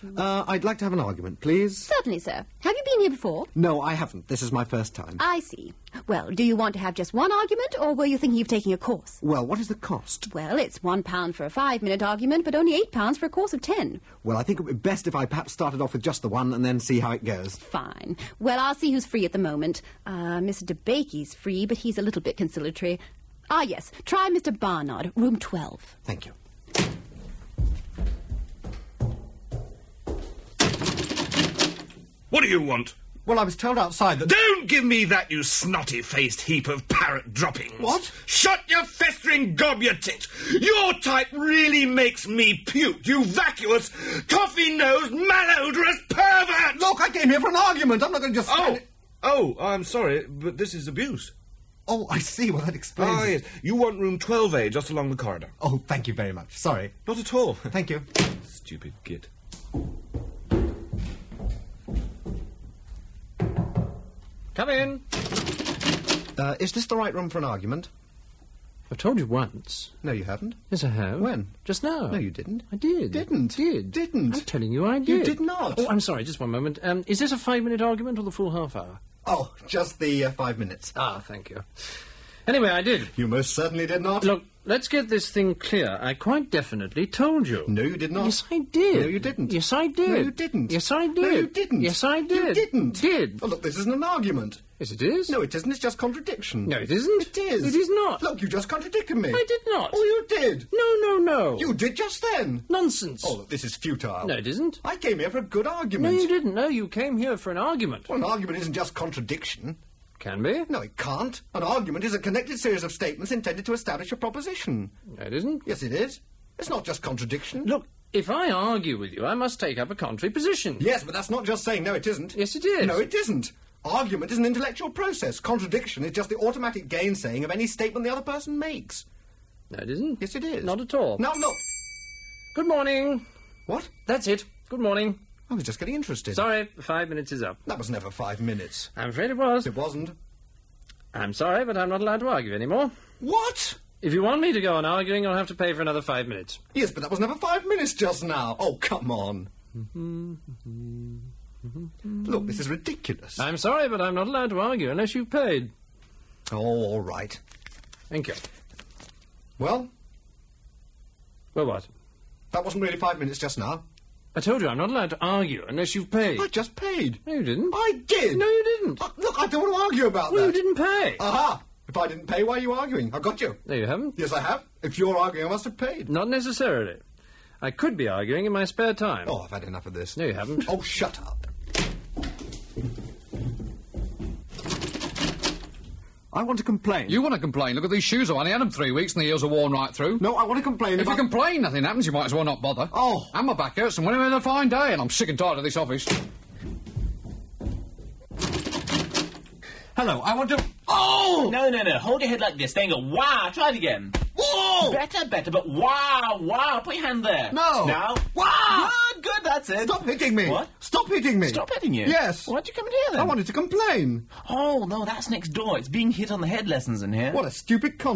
I'd like to have an argument, please. Certainly, sir. Have you been here before? No, I haven't. This is my first time. I see. Well, do you want to have just one argument, or were you thinking of taking a course? Well, what is the cost? Well, it's £1 for a 5-minute argument, but only £8 for a course of 10. Well, I think it would be best if I perhaps started off with just the one and then see how it goes. Fine. Well, I'll see who's free at the moment. Mr. DeBakey's free, but he's a little bit conciliatory. Yes. Try Mr. Barnard, room 12. Thank you. What do you want? Well, I was told outside that... Don't give me that, you snotty-faced heap of parrot droppings. What? Shut your festering gob, you tit. Your type really makes me puke, you vacuous, coffee-nosed, malodorous pervert! Look, I came here for an argument. I'm not going to just... Oh, I'm sorry, but this is abuse. Oh, I see. Well, that explains it. Yes. You want room 12A, just along the corridor. Oh, thank you very much. Sorry. Not at all. Thank you. Stupid git. Come in. Is this the right room for an argument? I've told you once. No, you haven't. Yes, I have. When? Just now. No, you didn't. I did. Didn't. Did. I'm telling you I did. You did not. Oh, I'm sorry, just one moment. Is this a 5-minute argument or the full half hour? Oh, just the 5 minutes. Thank you. Anyway, I did. You most certainly did not. Look, let's get this thing clear. I quite definitely told you. No, you did not. Yes, I did. No, you didn't. Yes, I did. No, you didn't. Yes, I did. No, you didn't. Yes, I did. You didn't. Did. Oh, look, this isn't an argument. Yes, it is. No, it isn't. It's just contradiction. No, it isn't. It is. It is not. Look, you just contradicted me. I did not. Oh, you did. No. You did just then. Nonsense. Oh, look, this is futile. No, it isn't. I came here for a good No, argument. you didn't. No, you came here for an argument. Well, an argument isn't just contradiction. Can be. No, it can't. An argument is a connected series of statements intended to establish a proposition. No, it isn't. Yes, it is. It's not just contradiction. Look, if I argue with you, I must take up a contrary position. Yes, but that's not just saying no, it isn't. Yes, it is. No, it isn't. Argument is an intellectual process. Contradiction is just the automatic gainsaying of any statement the other person makes. No, it isn't. Yes, it is. Not at all. No, look. Good morning. What? That's it. Good morning. I was just getting interested. Sorry, 5 minutes is up. That was never 5 minutes. I'm afraid it was. It wasn't. I'm sorry, but I'm not allowed to argue anymore. What? If you want me to go on arguing, you'll have to pay for another 5 minutes. Yes, but that was never 5 minutes just now. Oh, come on. Look, this is ridiculous. I'm sorry, but I'm not allowed to argue unless you've paid. Oh, all right. Thank you. Well, Well, what? that wasn't really 5 minutes just now. I told you I'm not allowed to argue unless you've paid. I just paid. No, you didn't. I did. No, you didn't. Look, I don't want to argue about Well, that. you didn't pay. Aha! If I didn't pay, why are you arguing? I got you. No, you haven't. Yes, I have. If you're arguing, I must have paid. Not necessarily. I could be arguing in my spare time. Oh, I've had enough of this. No, you haven't. Oh, shut up. I want to complain. You want to complain? Look at these shoes. I've only had them 3 weeks and the heels are worn right through. No, I want to complain If about... you complain, nothing happens. You might as well not bother. Oh. And my back hurts and when I'm having a fine day and I'm sick and tired of this office. Hello, I want to... Oh! No. Hold your head like this. Then go, wow. Try it again. Whoa! Better, but wow. Put your hand there. No. Now. Wow! Good, that's it. Stop hitting me. What? Stop hitting me. Stop hitting you? Yes. Why'd you come in here then? I wanted to complain. Oh, no, that's next door. It's being hit on the head lessons in here. What a stupid